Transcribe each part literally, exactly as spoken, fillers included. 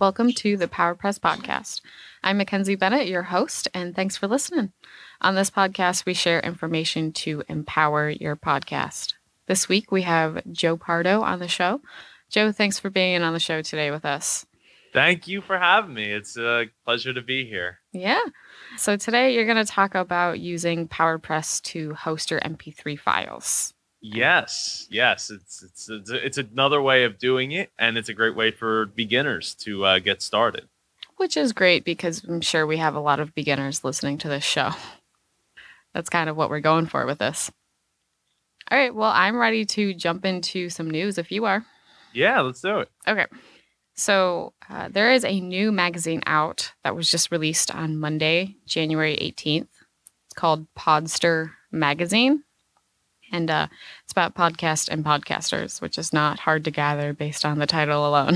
Welcome to the PowerPress podcast. I'm Mackenzie Bennett, your host, and thanks for listening. On this podcast, we share information to empower your podcast. This week, we have Joe Pardo on the show. Joe, thanks for being on the show today with us. Thank you for having me. It's a pleasure to be here. Yeah. So today, you're going to talk about using PowerPress to host your M P three files. Yes, yes, it's it's it's, it's another way of doing it, and it's a great way for beginners to uh, get started. Which is great because I'm sure we have a lot of beginners listening to this show. That's kind of what we're going for with this. All right, well, I'm ready to jump into some news if you are. Yeah, let's do it. Okay, so uh, there is a new magazine out that was just released on Monday, January eighteenth. It's called Podster Magazine. And uh, it's about podcasts and podcasters, which is not hard to gather based on the title alone.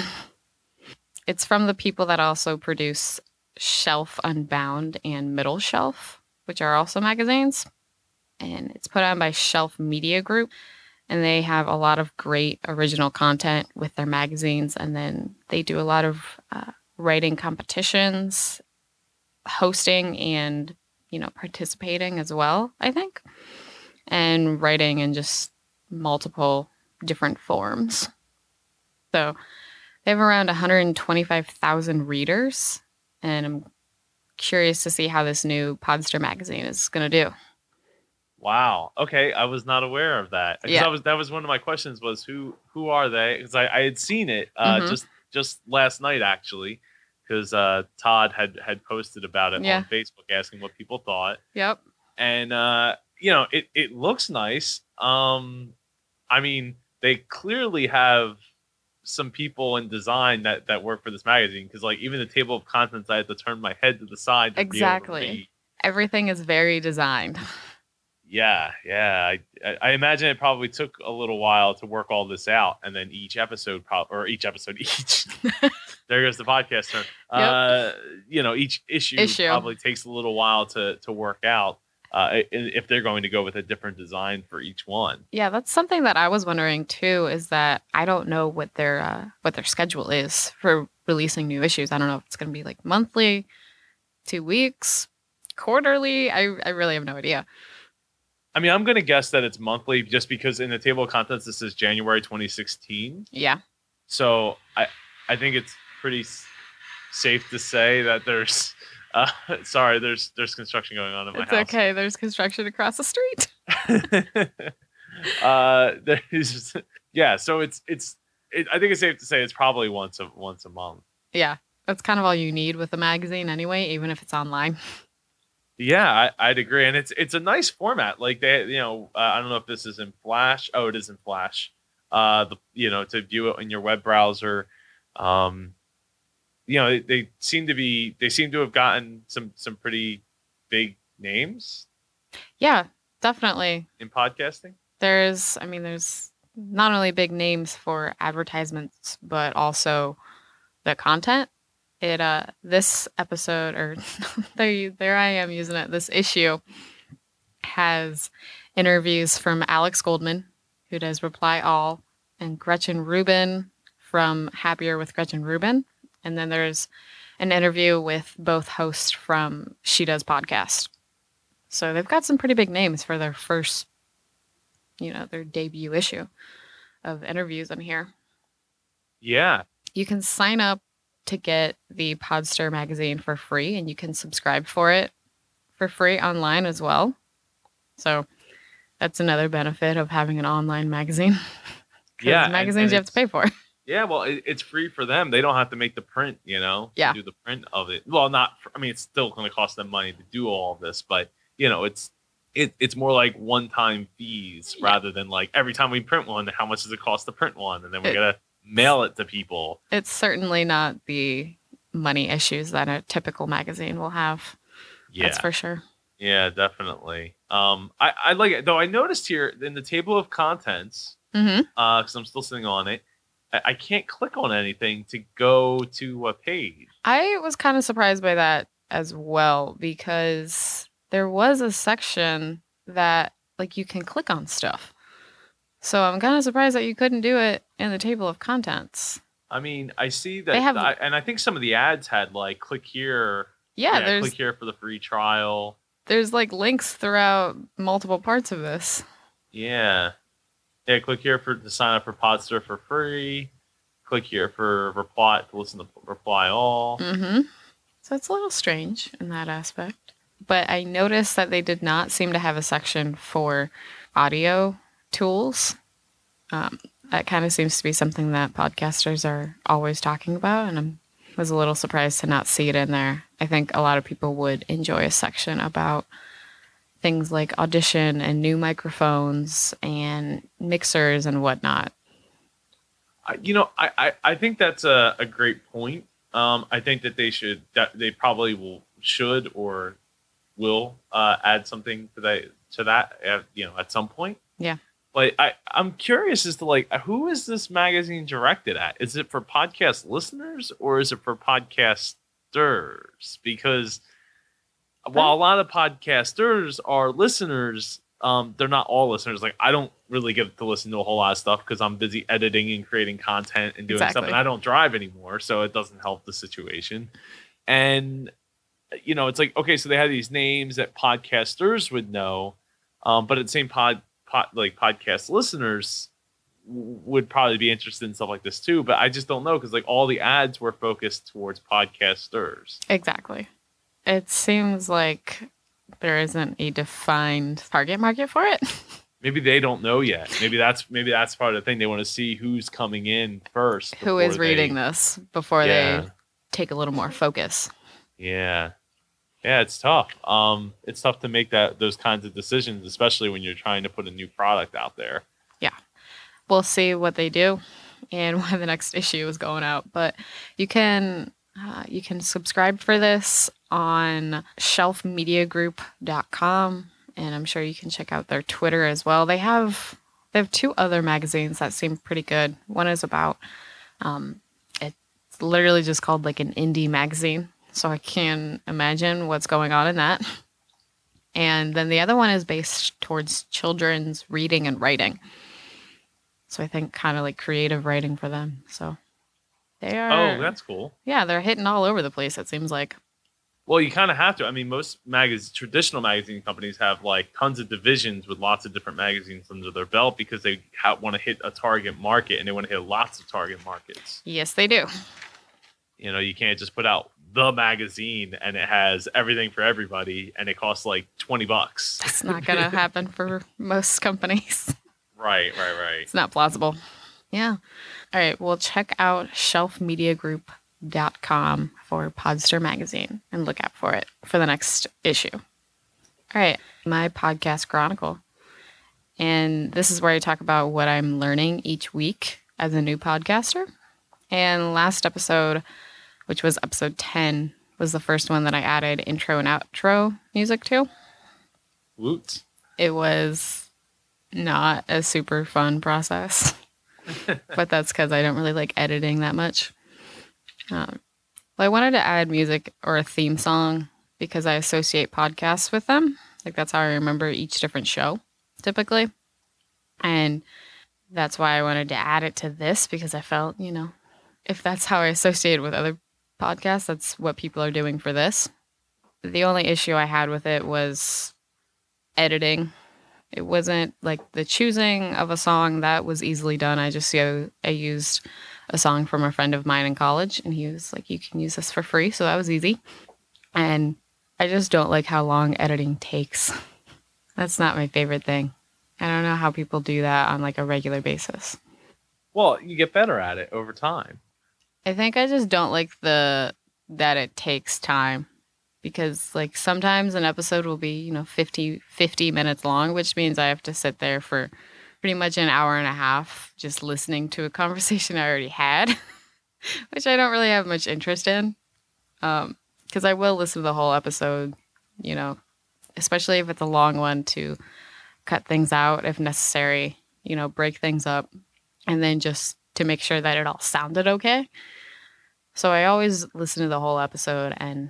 It's from the people that also produce Shelf Unbound and Middle Shelf, which are also magazines. And it's put on by Shelf Media Group. And they have a lot of great original content with their magazines. And then they do a lot of uh, writing competitions, hosting, and, you know, participating as well, I think. And writing in just multiple different forms. So they have around one hundred twenty-five thousand readers, and I'm curious to see how this new Podster magazine is going to do. Wow. Okay, I was not aware of that. Because yeah. I was that was one of my questions was who who are they? Because I, I had seen it uh, mm-hmm. just just last night actually, because uh, Todd had had posted about it yeah. on Facebook asking what people thought. Yep. And uh, you know, it, it looks nice. Um, I mean, they clearly have some people in design that, that work for this magazine. Because, like, even the table of contents, I had to turn my head to the side. To exactly. Be able to read. Everything is very designed. Yeah, yeah. I, I imagine it probably took a little while to work all this out. And then each episode, pro- or each episode, each. There goes the podcast term. Yep. Uh, you know, each issue, issue probably takes a little while to, to work out. Uh, if they're going to go with a different design for each one. Yeah, that's something that I was wondering too, is that I don't know what their uh, what their schedule is for releasing new issues. I don't know if it's going to be like monthly, two weeks, quarterly. I, I really have no idea. I mean, I'm going to guess that it's monthly just because in the table of contents, this is January twenty sixteen. Yeah. So I, I think it's pretty s- safe to say that there's... Uh, sorry, there's there's construction going on in my it's house. It's okay. There's construction across the street. uh, there's yeah. So it's it's. It, I think it's safe to say it's probably once a once a month. Yeah, that's kind of all you need with a magazine anyway, even if it's online. Yeah, I, I'd agree, and it's it's a nice format. Like they, you know, uh, I don't know if this is in Flash. Oh, it is in Flash. Uh, the you know to view it in your web browser. Um. You know, they, they seem to be, they seem to have gotten some, some pretty big names. Yeah, definitely. In podcasting? There's, I mean, there's not only big names for advertisements, but also the content. It, uh, this episode, or there, there I am using it, this issue has interviews from Alex Goldman, who does Reply All, and Gretchen Rubin from Happier with Gretchen Rubin. And then there's an interview with both hosts from She Does Podcast. So they've got some pretty big names for their first, you know, their debut issue of interviews in here. Yeah. You can sign up to get the Podster magazine for free, and you can subscribe for it for free online as well. So that's another benefit of having an online magazine. Yeah. Magazines and, and you have to pay for. Yeah, well, it, it's free for them. They don't have to make the print, you know, yeah. do the print of it. Well, not, for, I mean, it's still going to cost them money to do all of this, but, you know, it's it, it's more like one-time fees yeah. rather than like every time we print one, how much does it cost to print one? And then we got to mail it to people. It's certainly not the money issues that a typical magazine will have. Yeah. That's for sure. Yeah, definitely. Um, I, I like it, though I noticed here in the table of contents, mm-hmm. uh, because I'm still sitting on it, I can't click on anything to go to a page. I was kind of surprised by that as well, because there was a section that like you can click on stuff. So I'm kind of surprised that you couldn't do it in the table of contents. I mean, I see that, They have- I, and I think some of the ads had like click here. Yeah, there's click here for the free trial. there's like links throughout multiple parts of this. Yeah. Yeah, click here for to sign up for Podster for free. Click here for reply to listen to Reply All. Mm-hmm. So it's a little strange in that aspect. But I noticed that they did not seem to have a section for audio tools. Um, that kind of seems to be something that podcasters are always talking about, and I was a little surprised to not see it in there. I think a lot of people would enjoy a section about things like Audition and new microphones and mixers and whatnot. I, you know, I, I, I think that's a, a great point. Um, I think that they should, that they probably will, should, or will uh, add something to that, to that, uh, you know, at some point. Yeah. But I, I'm curious as to like, who is this magazine directed at? Is it for podcast listeners or is it for podcasters? Because while a lot of podcasters are listeners, um, they're not all listeners. Like, I don't really get to listen to a whole lot of stuff because I'm busy editing and creating content and doing Exactly. stuff, and I don't drive anymore, so it doesn't help the situation. And you know, it's like, okay, so they have these names that podcasters would know, um, but at the same pod, pod like podcast listeners w- would probably be interested in stuff like this too. But I just don't know because like all the ads were focused towards podcasters. Exactly. It seems like there isn't a defined target market for it. Maybe they don't know yet. Maybe that's maybe that's part of the thing. They want to see who's coming in first. Who is before reading they, this before Yeah. they take a little more focus. Yeah. Yeah, it's tough. Um, it's tough to make that those kinds of decisions, especially when you're trying to put a new product out there. Yeah. We'll see what they do and when the next issue is going out. But you can uh, you can subscribe for this on shelf media group dot com, and I'm sure you can check out their Twitter as well. They have they have two other magazines that seem pretty good. One is about um, it's literally just called like an indie magazine. So I can imagine what's going on in that. And then the other one is based towards children's reading and writing. So I think kind of like creative writing for them. So they are. Oh, that's cool. Yeah, they're hitting all over the place, it seems like. Well, you kind of have to. I mean, most magazines, traditional magazine companies have like tons of divisions with lots of different magazines under their belt because they ha- want to hit a target market and they want to hit lots of target markets. Yes, they do. You know, you can't just put out the magazine and it has everything for everybody and it costs like twenty bucks. That's not going to happen for most companies. Right, right, right. It's not plausible. Yeah. All right. Well, check out shelf media group dot com for Podster Magazine and look out for it for the next issue. All right. My podcast chronicle. And this is where I talk about what I'm learning each week as a new podcaster. And last episode, which was episode ten, was the first one that I added intro and outro music to. Woot. It was not a super fun process, but that's because I don't really like editing that much. Um, well, I wanted to add music or a theme song because I associate podcasts with them. Like that's how I remember each different show, typically. And that's why I wanted to add it to this because I felt, you know, if that's how I associate it with other podcasts, that's what people are doing for this. The only issue I had with it was editing. It wasn't like the choosing of a song that was easily done. I just, you know, I used a song from a friend of mine in college and he was like, you can use this for free. So that was easy. And I just don't like how long editing takes. That's not my favorite thing. I don't know how people do that on like a regular basis. Well, you get better at it over time. I think I just don't like the that it takes time because like sometimes an episode will be, you know, fifty, fifty minutes long, which means I have to sit there for pretty much an hour and a half just listening to a conversation I already had, which I don't really have much interest in. Um, because I will listen to the whole episode, you know, especially if it's a long one to cut things out if necessary, you know, break things up and then just to make sure that it all sounded okay. So I always listen to the whole episode and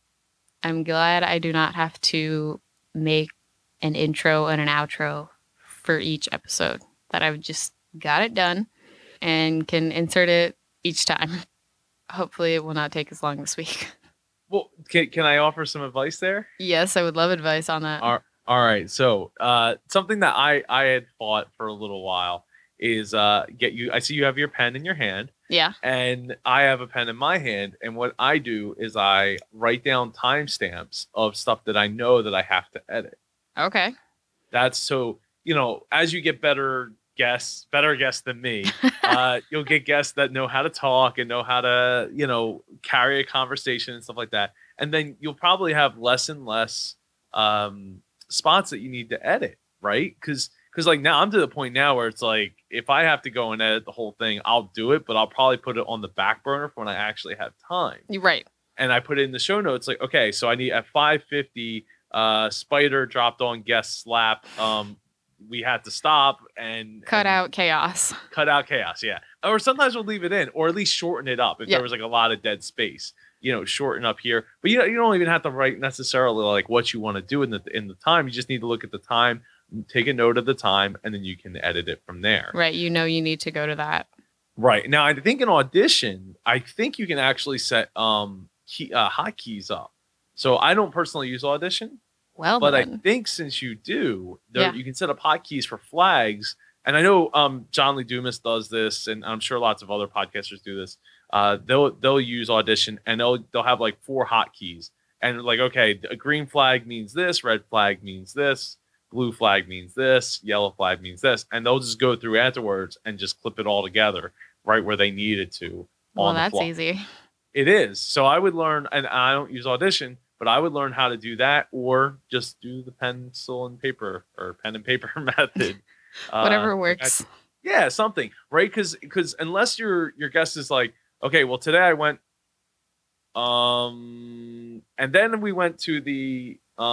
I'm glad I do not have to make an intro and an outro for each episode, that I've just got it done and can insert it each time. Hopefully it will not take as long this week. Well, can, can I offer some advice there? Yes, I would love advice on that. All, all right. So uh, something that I, I had thought for a little while is uh, get you. I see you have your pen in your hand. Yeah. And I have a pen in my hand. And what I do is I write down timestamps of stuff that I know that I have to edit. Okay. That's so, you know, as you get better guests, better guests than me, uh, you'll get guests that know how to talk and know how to, you know, carry a conversation and stuff like that. And then you'll probably have less and less um, spots that you need to edit, right? Because because like now I'm to the point now where it's like if I have to go and edit the whole thing, I'll do it, but I'll probably put it on the back burner for when I actually have time. You're right. And I put it in the show notes like, okay, so I need at five fifty, uh, Spider dropped on guest slap. Um, we had to stop and cut and out chaos. Cut out chaos, yeah. Or sometimes we'll leave it in, or at least shorten it up if yeah. there was like a lot of dead space. You know, shorten up here. But you know, you don't even have to write necessarily like what you want to do in the in the time. You just need to look at the time, take a note of the time, and then you can edit it from there. Right. You know, you need to go to that. Right now, I think in Audition, I think you can actually set um key, uh, hotkeys up. So I don't personally use Audition. Well, but then. I think since you do, there, yeah. you can set up hotkeys for flags. And I know um, John Lee Dumas does this, and I'm sure lots of other podcasters do this. Uh, they'll they'll use Audition, and they'll they'll have like four hotkeys, and like okay, a green flag means this, red flag means this, blue flag means this, yellow flag means this, and they'll just go through afterwards and just clip it all together right where they need it to. Well, that's easy. It is. So I would learn, and I don't use Audition. But I would learn how to do that, or just do the pencil and paper or pen and paper method. Whatever uh, works. I, yeah, something, right? Because because unless your your guest is like, okay, well today I went, um, and then we went to the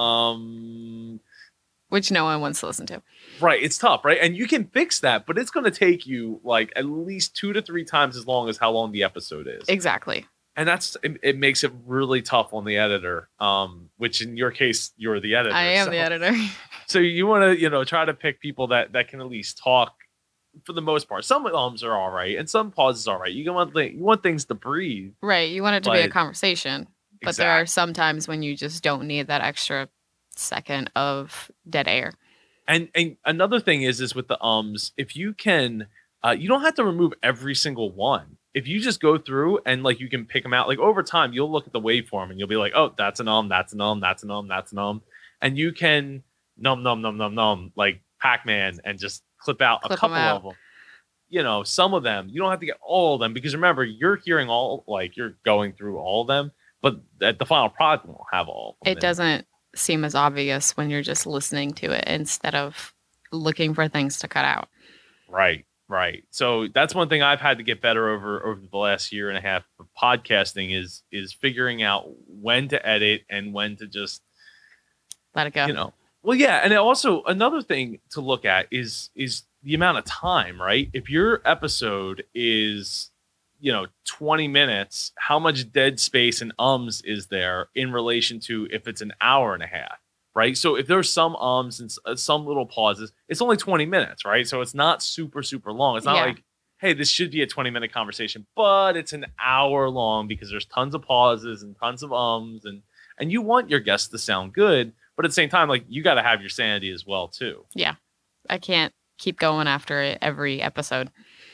um, which no one wants to listen to. Right, it's tough, right? And you can fix that, but it's going to take you like at least two to three times as long as how long the episode is. Exactly. And that's it, it makes it really tough on the editor, um, which in your case, you're the editor. I am so. the editor. So you want to, you know, try to pick people that, that can at least talk for the most part. Some ums are all right, and some pauses are all right. You want th- you want things to breathe. Right. You want it to be a conversation. But exactly. There are some times when you just don't need that extra second of dead air. And and another thing is, is with the ums, if you can, uh, you don't have to remove every single one. If you just go through and like you can pick them out, like over time, you'll look at the waveform and you'll be like, oh, that's an um, that's an um, that's an um, that's an um. And you can num, num, num, num, num, like Pac-Man and just clip out clip a couple out. of them. You know, some of them, you don't have to get all of them because remember, you're hearing all, like you're going through all of them, but at the final product won't have all of them. It doesn't seem as obvious when you're just listening to it instead of looking for things to cut out. Right. Right. So that's one thing I've had to get better over over the last year and a half of podcasting is is figuring out when to edit and when to just let it go. You know. Well, yeah, and also another thing to look at is is the amount of time, right? If your episode is, you know, twenty minutes, how much dead space and ums is there in relation to if it's an hour and a half? Right. So if there's some ums and some little pauses, it's only twenty minutes. Right. So it's not super, super long. It's not yeah. like, hey, this should be a twenty minute conversation, but it's an hour long because there's tons of pauses and tons of ums. And, and you want your guests to sound good. But at the same time, like you got to have your sanity as well, too. Yeah. I can't keep going after it every episode.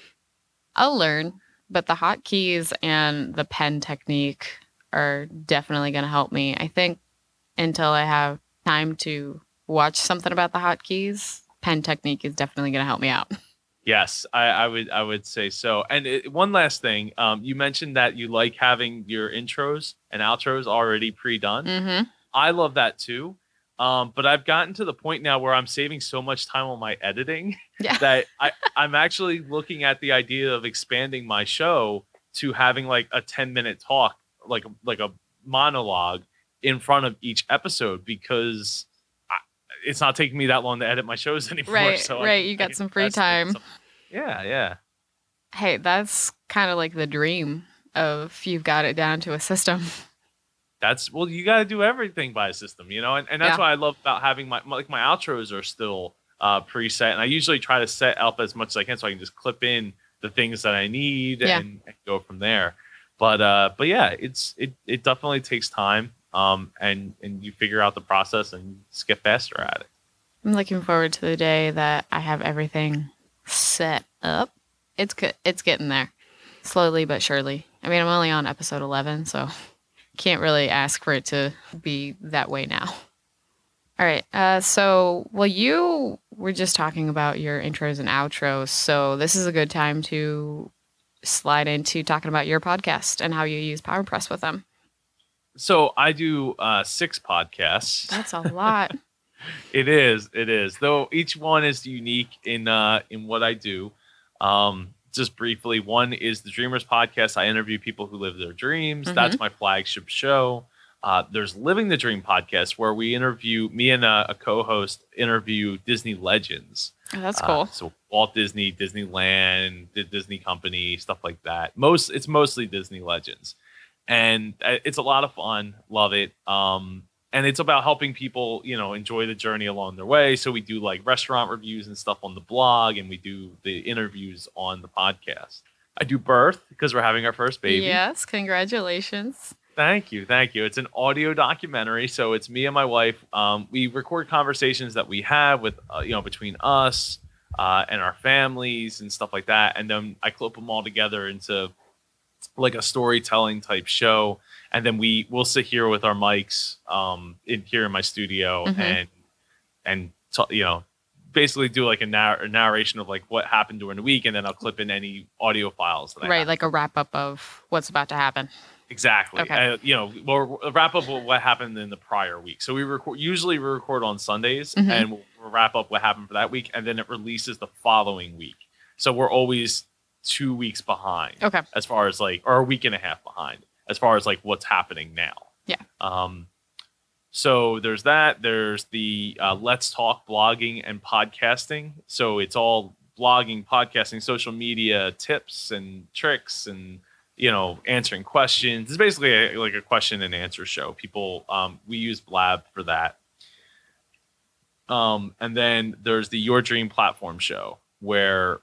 I'll learn. But the hotkeys and the pen technique are definitely going to help me. I think until I have time to watch something about the hotkeys, pen technique is definitely going to help me out. Yes, I, I would I would say so. And it, one last thing, um, you mentioned that you like having your intros and outros already pre-done. Mm-hmm. I love that too. Um, but I've gotten to the point now where I'm saving so much time on my editing yeah. that I, I'm actually looking at the idea of expanding my show to having like a ten minute talk, like like a monologue in front of each episode because I, it's not taking me that long to edit my shows anymore. Right, so right. I, you got I some free time. Some, yeah, yeah. Hey, that's kind of like the dream of you've got it down to a system. That's well, you got to do everything by a system, you know, and, and that's yeah. what I love about having my, my like my outros are still uh, preset, and I usually try to set up as much as I can so I can just clip in the things that I need Yeah. and, and go from there. But uh, but yeah, it's it it definitely takes time. Um, and and you figure out the process and you just get faster at it. I'm looking forward to the day that I have everything set up. It's good. It's getting there, slowly but surely. I mean, I'm only on episode eleven, so can't really ask for it to be that way now. All right. Uh, so, well, you were just talking about your intros and outros, so this is a good time to slide into talking about your podcast and how you use PowerPress with them. So I do uh, six podcasts. That's a lot. It is. It is. Though each one is unique in uh, in what I do. Um, just briefly, one is the Dreamers Podcast. I interview people who live their dreams. Mm-hmm. That's my flagship show. Uh, there's Living the Dream Podcast, where we interview, me and a, a co-host interview Disney legends. Oh, that's cool. Uh, so Walt Disney, Disneyland, the Disney Company, stuff like that. Most It's mostly Disney legends. And it's a lot of fun. Love it. Um, and it's about helping people, you know, enjoy the journey along their way. So we do like restaurant reviews and stuff on the blog, and we do the interviews on the podcast. I do Birth because we're having our first baby. Yes, congratulations. Thank you. Thank you. It's an audio documentary. So it's me and my wife. Um, we record conversations that we have with, uh, you know, between us uh, and our families and stuff like that. And then I clip them all together into like a storytelling type show, and then we will sit here with our mics um in here in my studio mm-hmm. and and t- you know basically do like a, narr- a narration of like what happened during the week, and then I'll clip in any audio files that I right have. Like a wrap up of what's about to happen. Exactly. Okay. Uh, you know, we'll wrap up with what happened in the prior week. So we record usually we record on Sundays, mm-hmm. and we'll, we'll wrap up what happened for that week, and then it releases the following week. So we're always two weeks behind. Okay. As far as like, or a week and a half behind as far as like what's happening now. Yeah. Um, so there's that. There's the uh, Let's Talk blogging and podcasting. So it's all blogging, podcasting, social media tips and tricks, and you know, answering questions. It's basically a, like a question and answer show. People, um, we use Blab for that. Um, and then there's the Your Dream Platform show, where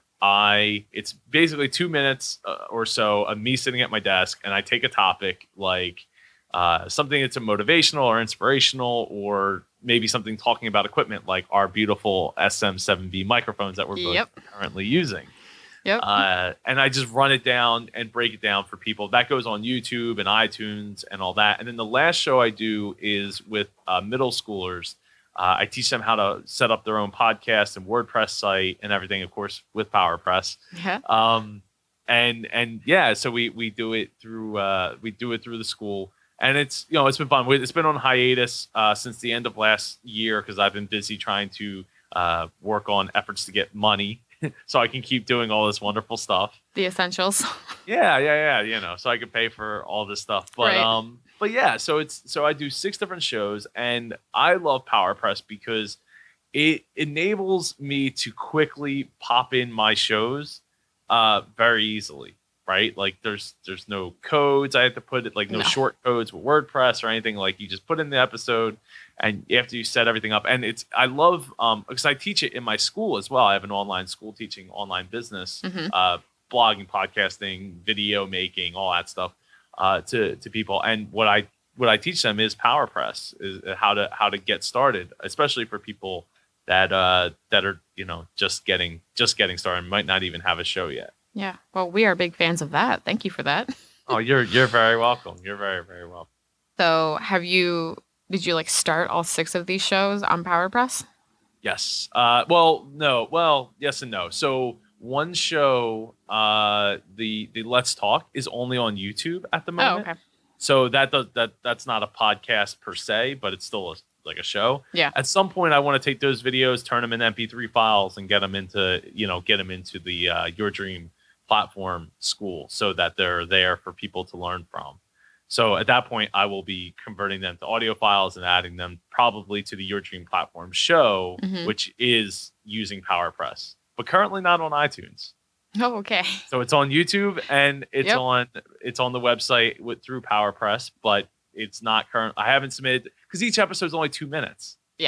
I it's basically two minutes uh, or so of me sitting at my desk, and I take a topic like uh, something that's a motivational or inspirational, or maybe something talking about equipment like our beautiful S M seven B microphones that we're both Yep. currently using. Yep. Uh, and I just run it down and break it down for people. That goes on YouTube and iTunes and all that. And then the last show I do is with uh, middle schoolers. Uh, I teach them how to set up their own podcast and WordPress site and everything, of course, with PowerPress. Yeah. Um, and and yeah, so we we do it through uh, we do it through the school, and it's you know it's been fun. It's been on hiatus uh, since the end of last year because I've been busy trying to uh, work on efforts to get money so I can keep doing all this wonderful stuff. The essentials. Yeah, yeah, yeah. You know, so I can pay for all this stuff. But Right. um, but yeah, so it's so I do six different shows, and I love PowerPress because it enables me to quickly pop in my shows uh very easily, right? Like there's there's no codes I have to put it, like no, No. short codes with WordPress or anything. Like you just put in the episode, and after you set everything up, and it's I love um because I teach it in my school as well. I have an online school teaching online business, Mhm. uh, blogging, podcasting, video making, all that stuff uh, to to people. And what I what I teach them is PowerPress, is how to how to get started, especially for people that uh that are you know just getting just getting started, might not even have a show yet. Yeah. Well, we are big fans of that. Thank you for that. Oh, you're you're very welcome. You're very very welcome. So, have you? Did you like start all six of these shows on PowerPress? Yes. Uh. Well, no. Well, yes and no. So one show, uh, the the Let's Talk is only on YouTube at the Oh, moment. okay. So that does that that's not a podcast per se, but it's still a, like a show. Yeah. At some point, I want to take those videos, turn them in M P three files, and get them into you know get them into the uh, Your Dream platform school, so that they're there for people to learn from. So at that point, I will be converting them to audio files and adding them probably to the Your Dream platform show, Mhm. which is using PowerPress, but currently not on iTunes. Oh, okay. So it's on YouTube and it's Yep. on it's on the website with through PowerPress, but it's not current. I haven't submitted because each episode is only two minutes. Yeah.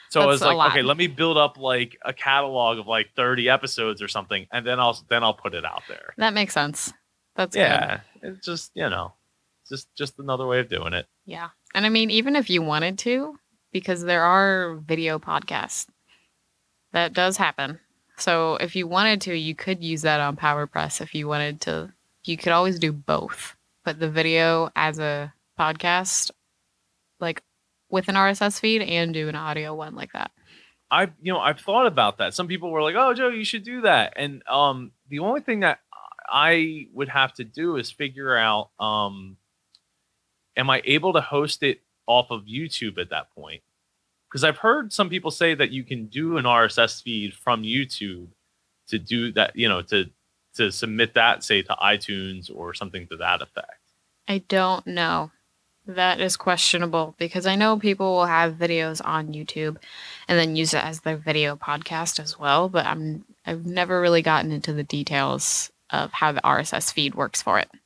So I That's was a like, lot. okay, let me build up like a catalog of like thirty episodes or something, and then I'll then I'll put it out there. That makes sense. That's good. Yeah, it's just you know, it's just just another way of doing it. Yeah. And I mean, even if you wanted to, because there are video podcasts, that does happen. So if you wanted to, you could use that on PowerPress if you wanted to. You could always do both. Put the video as a podcast, like with an R S S feed, and do an audio one like that. I you know I've thought about that. Some people were like, "Oh, Joe, you should do that." And um, the only thing that I would have to do is figure out, um, am I able to host it off of YouTube at that point? Because I've heard some people say that you can do an R S S feed from YouTube to do that, you know, to to submit that, say, to iTunes or something to that effect. I don't know. That is questionable because I know people will have videos on YouTube and then use it as their video podcast as well, but I'm I've never really gotten into the details of how the R S S feed works for it.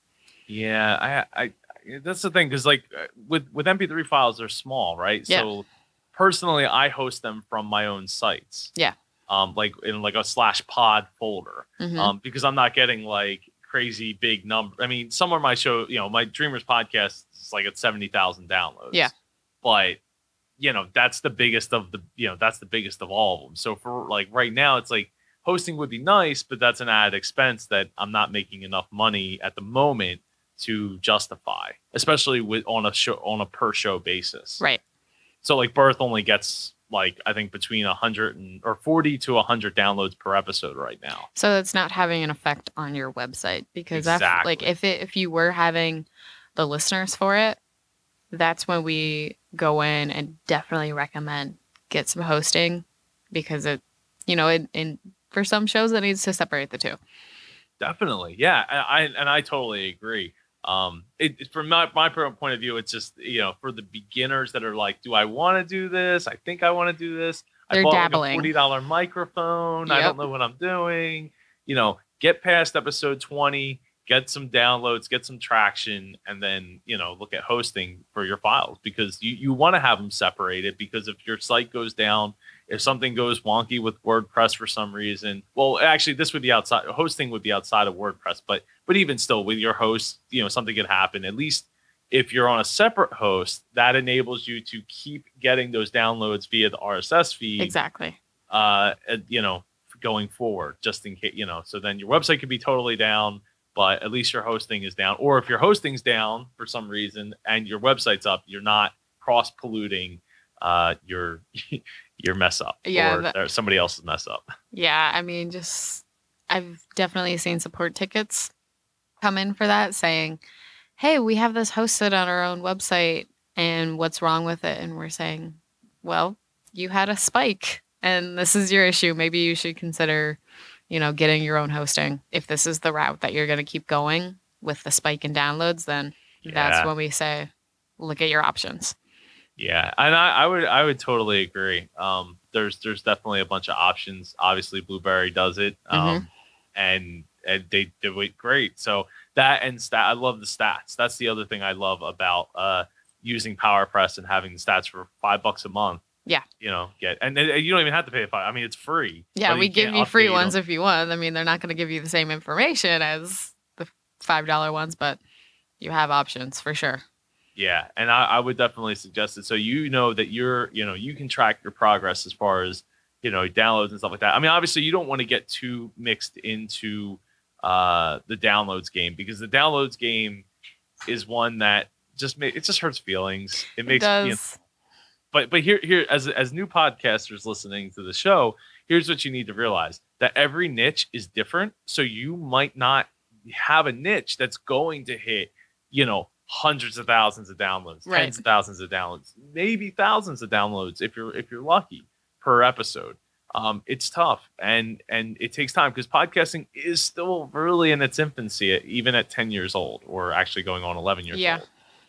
Yeah, I, I that's the thing because like with with M P three files, they're small, right? Yeah. So personally, I host them from my own sites. Yeah. Um, like in like a slash pod folder, Mhm. um, because I'm not getting like crazy big number. I mean, somewhere my show, you know, my Dreamers podcast is like at seventy thousand downloads. Yeah. But you know, that's the biggest of the, you know, that's the biggest of all of them. So for like right now, it's like hosting would be nice, but that's an added expense that I'm not making enough money at the moment to justify, especially with on a show on a per show basis. Right. So like Birth only gets like I think between a hundred and or forty to a hundred downloads per episode right now. So it's not having an effect on your website because I Exactly. like if it if you were having the listeners for it, that's when we go in and definitely recommend get some hosting because it, you know, it, and for some shows it needs to separate the two. Definitely, yeah, and I and I totally agree. Um, it, it- from my my point of view, it's just you know for the beginners that are like, do I want to do this? I think I want to do this. I They're bought dabbling. like a forty dollar microphone. I Yep. don't know what I'm doing. You know, get past episode twenty, get some downloads, get some traction, and then you know look at hosting for your files because you you want to have them separated because if your site goes down. If something goes wonky with WordPress for some reason, well, actually, this would be outside. Hosting would be outside of WordPress, but but even still, with your host, you know, something could happen. At least if you're on a separate host, that enables you to keep getting those downloads via the R S S feed. Exactly. Uh, and, you know, going forward, just in case, you know, so then your website could be totally down, but at least your hosting is down. Or if your hosting's down for some reason and your website's up, you're not cross polluting uh, your. your mess up Yeah, or, that- or somebody else's mess up. Yeah, I mean, just I've definitely seen support tickets come in for that saying, hey, we have this hosted on our own website and what's wrong with it? And we're saying, well, you had a spike and this is your issue. Maybe you should consider, you know, getting your own hosting. If this is the route that you're going to keep going with the spike in downloads, then Yeah. that's when we say, look at your options. Yeah, and I, I would I would totally agree. Um, there's there's definitely a bunch of options. Obviously, Blueberry does it, um, and and they do it great. So that and stat, I love the stats. That's the other thing I love about uh, using PowerPress and having the stats for five bucks a month. Yeah. You know, get and, and you don't even have to pay five. I mean, it's free. Yeah, but we give can't you free update ones them. if you want. I mean, they're not going to give you the same information as the five dollar ones, but you have options for sure. Yeah, and I, I would definitely suggest it so you know that you're, you know, you can track your progress as far as, you know, downloads and stuff like that. I mean, obviously, you don't want to get too mixed into uh, the downloads game because the downloads game is one that just ma- it just hurts feelings. It It makes, does. you know, but but here here as as new podcasters listening to the show, here's what you need to realize that every niche is different. So you might not have a niche that's going to hit, you know, hundreds of thousands of downloads, Right. tens of thousands of downloads, maybe thousands of downloads if you're if you're lucky per episode. Um, it's tough and and it takes time because podcasting is still really in its infancy, even at ten years old, or actually going on eleven years Yeah. old.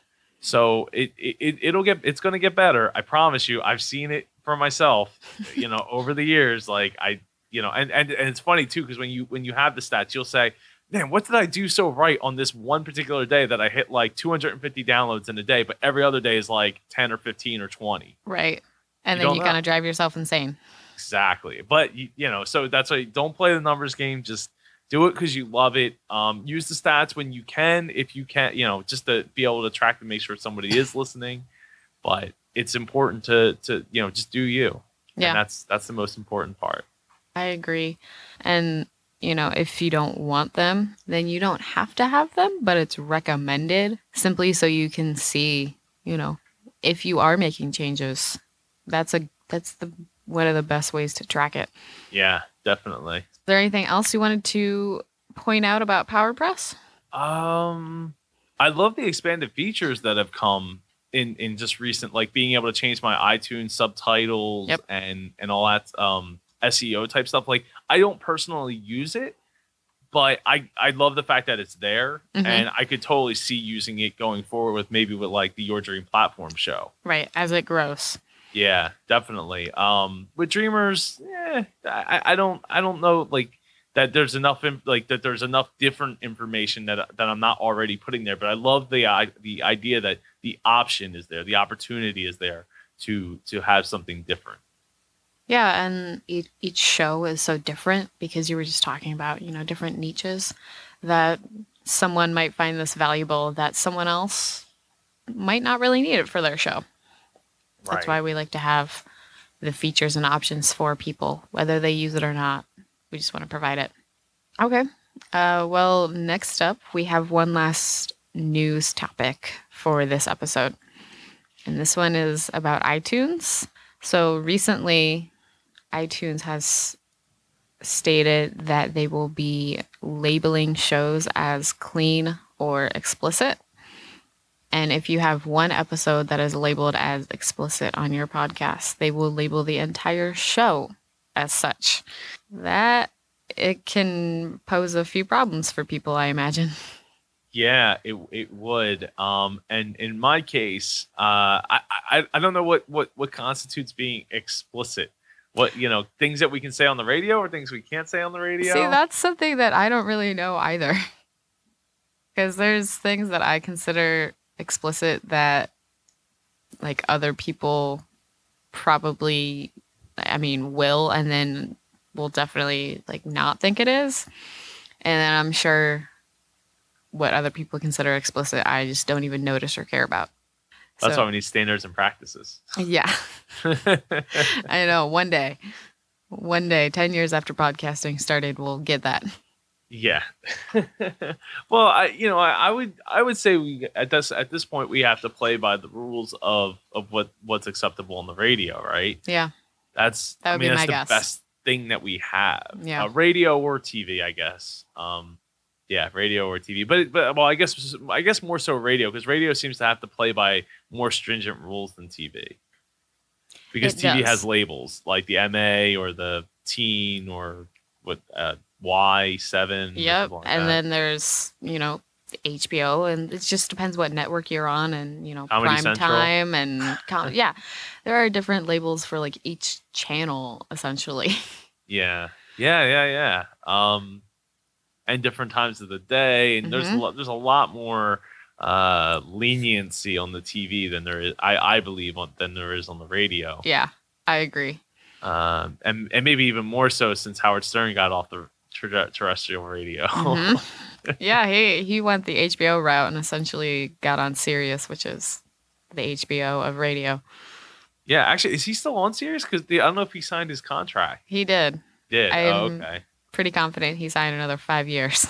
So it, it it'll get it's going to get better. I promise you. I've seen it for myself, you know, over the years. Like I, you know, and and, and it's funny too because when you when you have the stats, you'll say, man, what did I do so right on this one particular day that I hit like two hundred fifty downloads in a day, but every other day is like ten or fifteen or twenty. Right. And You then don't you know. kind of drive yourself insane. Exactly. But, you, you know, so that's why don't play the numbers game. Just do it because you love it. Um, use the stats when you can, if you can, you know, just to be able to track and make sure somebody is listening. But it's important to, to you know, just do you. Yeah. And that's, that's the most important part. I agree. And, you know, if you don't want them, then you don't have to have them, but it's recommended simply so you can see, you know, if you are making changes. That's a, that's the, one of the best ways to track it. Yeah, definitely. Is there anything else you wanted to point out about PowerPress? Um, I love the expanded features that have come in, in just recent, like being able to change my iTunes subtitles Yep. and, and all that um, S E O type stuff. Like, I don't personally use it, but I, I love the fact that it's there, Mhm. and I could totally see using it going forward with maybe with like the Your Dream Platform show. Right, as it grows. Yeah, definitely. Um, with Dreamers, yeah, I, I don't, I don't know, like that. There's enough, in, like that. There's enough different information that that I'm not already putting there. But I love the uh, the idea that the option is there, the opportunity is there to to have something different. Yeah, and each, each show is so different because you were just talking about, you know, different niches that someone might find this valuable that someone else might not really need it for their show. That's why we like to have the features and options for people, whether they use it or not. We just want to provide it. Okay. Uh, well, next up, we have one last news topic for this episode. And this one is about iTunes. So recently, iTunes has stated that they will be labeling shows as clean or explicit. And if you have one episode that is labeled as explicit on your podcast, they will label the entire show as such. That it can pose a few problems for people, I imagine. Yeah, it it would. Um, and in my case, uh, I, I I don't know what what what constitutes being explicit. What, you know, things that we can say on the radio or things we can't say on the radio. See, that's something that I don't really know either. Because there's things that I consider explicit that like other people probably, I mean, will, and then will definitely like not think it is. And then I'm sure what other people consider explicit, I just don't even notice or care about. That's So, why we need standards and practices. yeah, I know. One day, one day, ten years after podcasting started, we'll get that. Yeah. Well, I you know I, I would I would say we at this at this point we have to play by the rules of of what what's acceptable on the radio, right? Yeah, That's That would I mean be that's my the guess. best thing that we have. Yeah. Uh, radio or T V, I guess. Um, yeah, radio or T V, but but well, I guess I guess more so radio because radio seems to have to play by more stringent rules than T V. Because It T V does. has labels like the M A or the teen or what uh, Y seven. Yep. Like And that. then there's, you know, H B O, and it just depends what network you're on, and, you know, Comedy prime Central. time and com- yeah, there are different labels for like each channel essentially. Yeah, yeah, yeah, yeah. Um, and different times of the day, and there's a Mhm. lot. There's a lot more uh leniency on the T V than there is. I I believe on than there is on the radio. Yeah, I agree. Um, and and maybe even more so since Howard Stern got off the ter- terrestrial radio. Mhm. Yeah, he he went the H B O route and essentially got on Sirius, which is the H B O of radio. Yeah, actually, is he still on Sirius? Because I don't know if he signed his contract. He did. Did oh, I'm- okay. Pretty confident he signed another five years.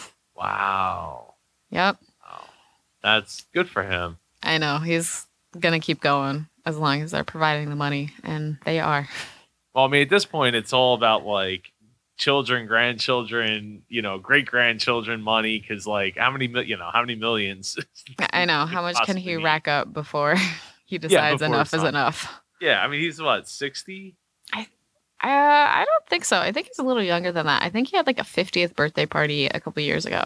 Wow. Yep. Wow. That's good for him. I know. He's going to keep going as long as they're providing the money, and they are. Well, I mean, at this point, it's all about like children, grandchildren, you know, great grandchildren money. Because, like, how many, mil- you know, how many millions? I know. How could much can possibly he need? rack up before he decides before enough it's is done. enough? Yeah, I mean, he's what, sixty? Uh, I don't think so. I think he's a little younger than that. I think he had like a fiftieth birthday party a couple years ago.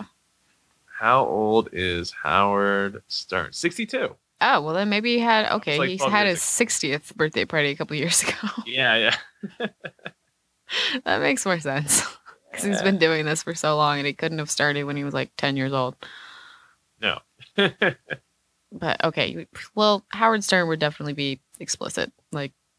How old is Howard Stern? sixty-two. Oh, well, then maybe he had, okay, like he twelve had years his sixtieth birthday party a couple years ago. Yeah, yeah. That makes more sense. Because he's been doing this for so long, and he couldn't have started when he was like ten years old. No. But okay, well, Howard Stern would definitely be explicit. Like,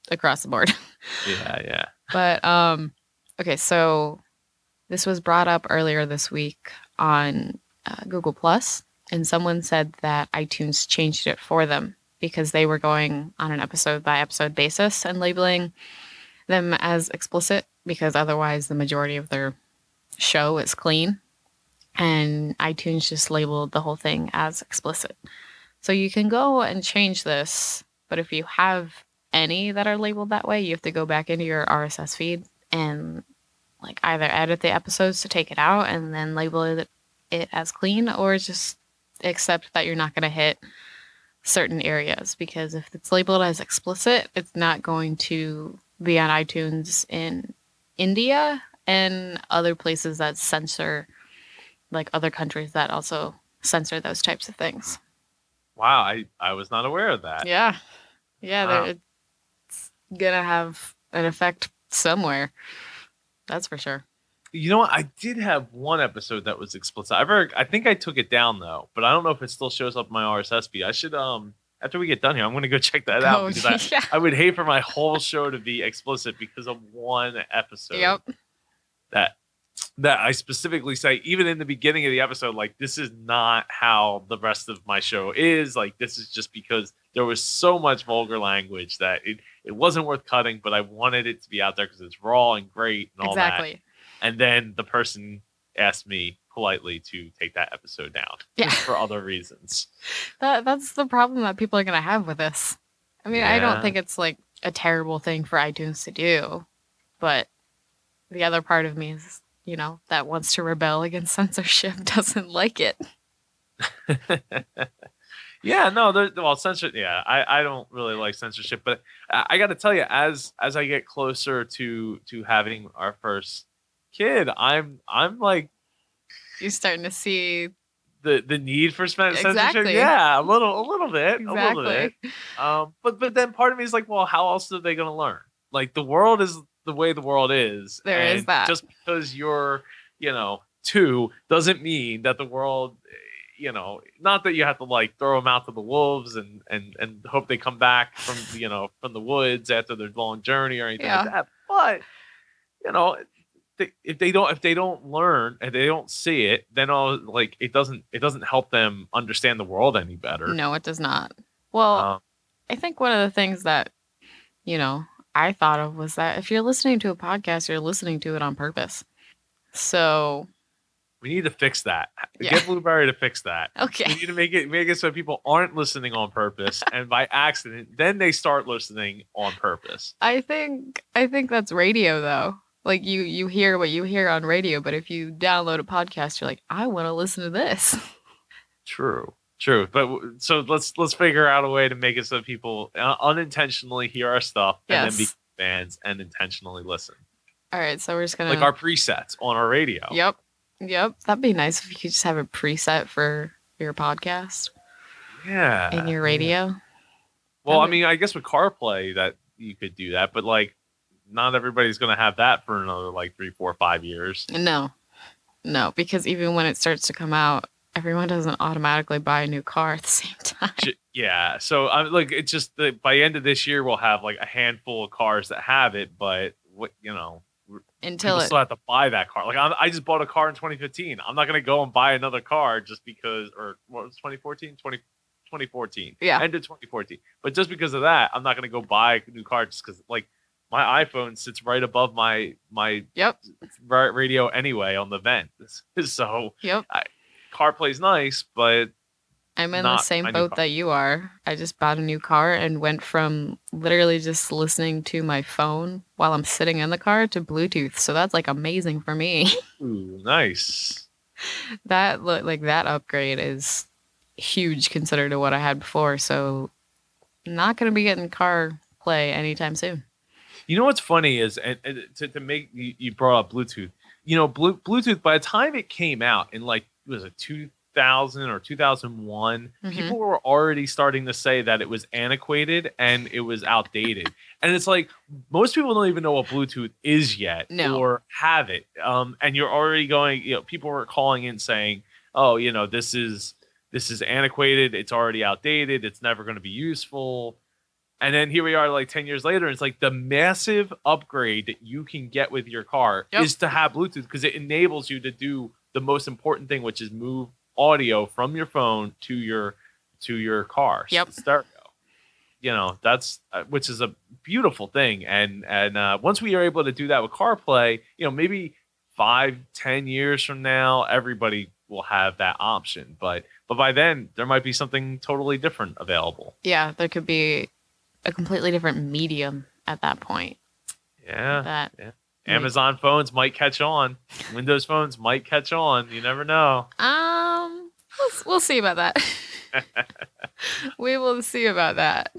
across the board. Yeah, yeah. But um, okay, so this was brought up earlier this week on uh, Google Plus, and someone said that iTunes changed it for them because they were going on an episode by episode basis and labeling them as explicit because otherwise the majority of their show is clean, and iTunes just labeled the whole thing as explicit. So you can go and change this, but if you have any that are labeled that way, you have to go back into your R S S feed and like either edit the episodes to take it out and then label it, it as clean, or just accept that you're not going to hit certain areas, because if it's labeled as explicit, it's not going to be on iTunes in India and other places that censor, like other countries that also censor those types of things. Wow, I, I was not aware of that. Yeah. Yeah, Wow. it's going to have an effect somewhere. That's for sure. You know what? I did have one episode that was explicit. I've heard, I think I took it down though, but I don't know if it still shows up in my R S S feed. I should um after we get done here, I'm gonna go check that out Oh, because I, yeah. I would hate for my whole show to be explicit because of one episode. Yep. That that I specifically say, even in the beginning of the episode, like this is not how the rest of my show is. Like this is just because there was so much vulgar language that it, it wasn't worth cutting, but I wanted it to be out there because it's raw and great and all that. Exactly. And then the person asked me politely to take that episode down Yeah. for other reasons. That that's the problem that people are going to have with this. I mean, I Yeah. don't think it's like a terrible thing for iTunes to do, but the other part of me is, you know, that wants to rebel against censorship doesn't like it. Yeah, no, there, well, censor. Yeah, I, I don't really like censorship, but I, I got to tell you, as as I get closer to to having our first kid, I'm I'm like You're starting to see the the need for spen- censorship. Exactly. Yeah, a little a little bit, a little bit. exactly. Um, but but then part of me is like, well, how else are they going to learn? Like the world is the way the world is. There is and that. Just because you're, you know, two doesn't mean that the world, you know, not that you have to like throw them out to the wolves and and and hope they come back from you know from the woods after their long journey or anything Yeah. like that. But you know. They, if they don't if they don't learn and they don't see it, then all like it doesn't it doesn't help them understand the world any better. No, it does not. Well, Um, I think one of the things that, you know, I thought of was that if you're listening to a podcast, you're listening to it on purpose. So, we need to fix that. Yeah. Get Blueberry to fix that. We okay. need to make it make it so people aren't listening on purpose, and by accident, then they start listening on purpose. I think I think that's radio though. Like you you hear what you hear on radio, but if you download a podcast, you're like, I want to listen to this. True, true. But w- so let's let's figure out a way to make it so people uh, unintentionally hear our stuff and Yes. then be fans and intentionally listen, All right, so we're just gonna like our presets on our radio. Yep. Yep. That'd be nice if you could just have a preset for your podcast Yeah. in your radio. Well, I That'd be- mean, I guess with CarPlay that you could do that, but like, not everybody's going to have that for another like three, four, five years. No. No, because even when it starts to come out, everyone doesn't automatically buy a new car at the same time. J- Yeah. So I'm like, it's just that by the end of this year, we'll have like a handful of cars that have it, but what, you know, Until people it still have to buy that car. Like I, I just bought a car in twenty fifteen. I'm not going to go and buy another car just because, or what was twenty fourteen, twenty, twenty fourteen. Yeah. End of twenty fourteen. But just because of that, I'm not going to go buy a new car just because like my iPhone sits right above my, my Yep. ra- radio anyway on the vent. So Yep. CarPlay's nice, but I'm in the not same my new boat car. that you are. I just bought a new car and went from literally just listening to my phone while I'm sitting in the car to Bluetooth. So that's like amazing for me. ooh, nice. that look like that upgrade is huge compared to what I had before. So not going to be getting car play anytime soon. You know what's funny is, and, and to, to make you, you brought up Bluetooth. You know, Blu- Bluetooth. By the time it came out in like was it two thousand or two thousand one, Mhm. people were already starting to say that it was antiquated and it was outdated. And it's like most people don't even know what Bluetooth is yet, No. or have it. Um, and you're already going. You know, people were calling in saying, "Oh, you know, this is this is antiquated. It's already outdated. It's never going to be useful." And then here we are like ten years later. And it's like the massive upgrade that you can get with your car yep. is to have Bluetooth because it enables you to do the most important thing, which is move audio from your phone to your to your car. Yep. Stereo. You know, that's uh, which is a beautiful thing. And and uh, once we are able to do that with CarPlay, you know, maybe five, ten years from now, everybody will have that option. But but by then, there might be something totally different available. Yeah, there could be a completely different medium at that point. Yeah. That yeah. Amazon might... phones might catch on. Windows phones might catch on. You never know. Um, we'll, we'll see about that. We will see about that.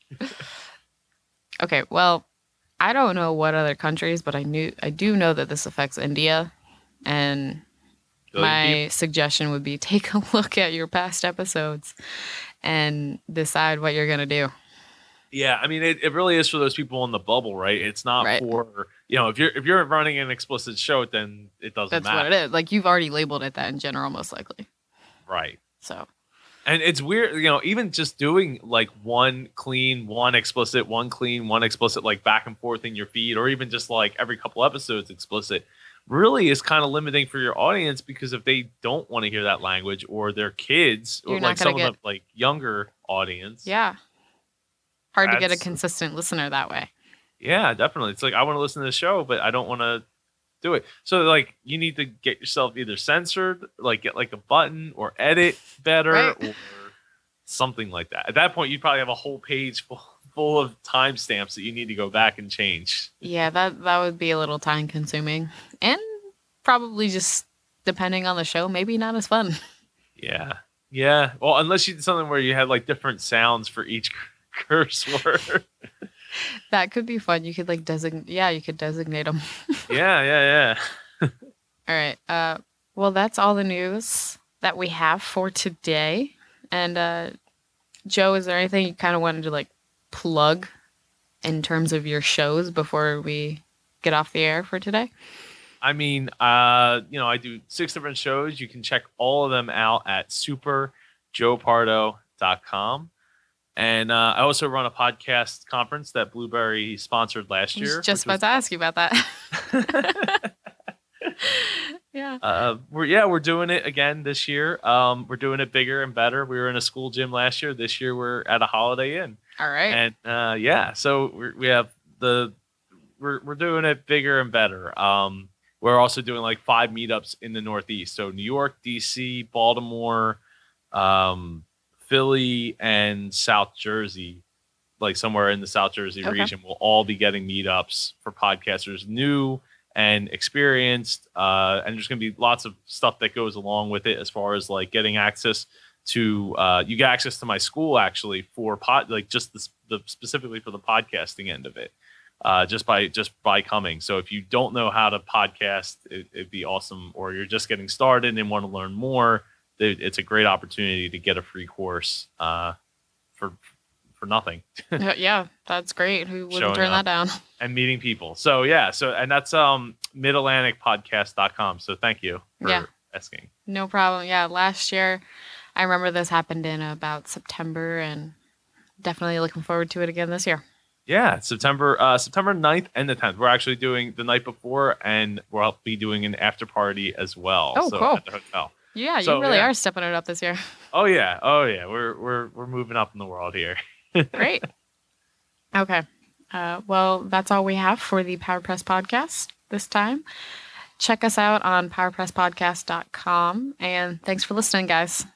Okay, well, I don't know what other countries, but I knew I do know that this affects India, and my suggestion would be take a look at your past episodes and decide what you're gonna do. Yeah, I mean, it, it really is for those people in the bubble, right? It's not right. for, you know, if you're if you're running an explicit show, then it doesn't That's matter. That's what it is. Like, you've already labeled it that in general, most likely. Right. So. And it's weird, you know, even just doing like one clean, one explicit, one clean, one explicit, like back and forth in your feed, or even just like every couple episodes explicit, really is kind of limiting for your audience because if they don't want to hear that language or their kids You're or like some get... of the like younger audience. Yeah. Hard to get a consistent listener that way. Yeah, definitely. It's like, I want to listen to the show, but I don't want to do it. So like you need to get yourself either censored, like get like a button or edit better right. or something like that. At that point, you probably have a whole page full, full of timestamps that you need to go back and change. Yeah, that, that would be a little time consuming and probably just depending on the show, maybe not as fun. Yeah. Yeah. Well, unless you did something where you had like different sounds for each curse word. That could be fun. You could like designate. Yeah, you could designate them. yeah, yeah, yeah. All right. Uh, well, that's all the news that we have for today. And uh, Joe, is there anything you kind of wanted to like plug in terms of your shows before we get off the air for today? I mean, uh, you know, I do six different shows. You can check all of them out at super joe pardo dot com. And uh, I also run a podcast conference that Blueberry sponsored last year. I was just about was... to ask you about that. yeah. Uh, we're yeah we're doing it again this year. Um, we're doing it bigger and better. We were in a school gym last year. This year we're at a Holiday Inn. All right. And uh, yeah, so we're, we have the we're we're doing it bigger and better. Um, we're also doing like five meetups in the Northeast. So New York, D C, Baltimore, um. Philly and South Jersey, like somewhere in the South Jersey okay. region, will all be getting meetups for podcasters, new and experienced. Uh, and there's going to be lots of stuff that goes along with it as far as like getting access to, uh, you get access to my school actually for pod, like just the, the specifically for the podcasting end of it, uh, just by, just by coming. So if you don't know how to podcast, it, it'd be awesome. Or you're just getting started and want to learn more. It's a great opportunity to get a free course uh, for for nothing. Yeah, that's great. Who wouldn't turn that down? And meeting people. So yeah, so and that's um mid atlantic podcast dot com. So thank you for yeah. asking. No problem. Yeah, last year I remember this happened in about September, and definitely looking forward to it again this year. Yeah, September uh, September ninth and the tenth. We're actually doing the night before, and we'll be doing an after party as well. Oh, so cool. At the hotel. Yeah, you so, really yeah. are stepping it up this year. Oh yeah, oh yeah, we're we're we're moving up in the world here. Great. Okay. Uh, well, that's all we have for the PowerPress podcast this time. Check us out on power press podcast dot com, and thanks for listening, guys.